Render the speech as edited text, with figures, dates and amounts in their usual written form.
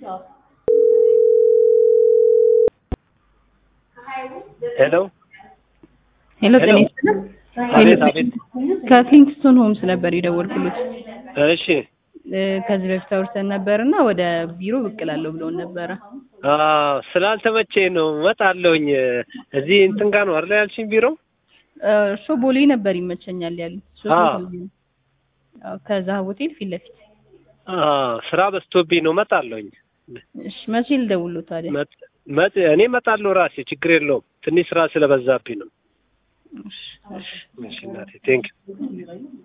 ሄሎ ሄሎ ጤና አቤት አቤት ከኪንግስቶን ሆምስ ነበር የደወልኩት። እሺ ከዚህ በፊት አውርተን ነበርና ወደ ቢሮ ብቅ እላለሁ ብለውን ነበረ። ስላልተመቸኝ ነው እመጣለሁኝ። እዚህ እንትን ጋር ነው አይደል ያልሽኝ ቢሮ? እርሶ ቦሌ ነበር ይመቸኛል ያሉት። ከዛ ሆቴል ፊት ለፊት። ስራ በዝቶብኝ ነው እመጣለሁኝ። እሺ መቼ ልደውልዎት ታዲያ? እኔ እመጣለሁ ራሴ ችግር የለውም። ትንሽ ስራ ስለበዛብኝ ነው። እሺ እሺ እናቴ ቴንክ ዩ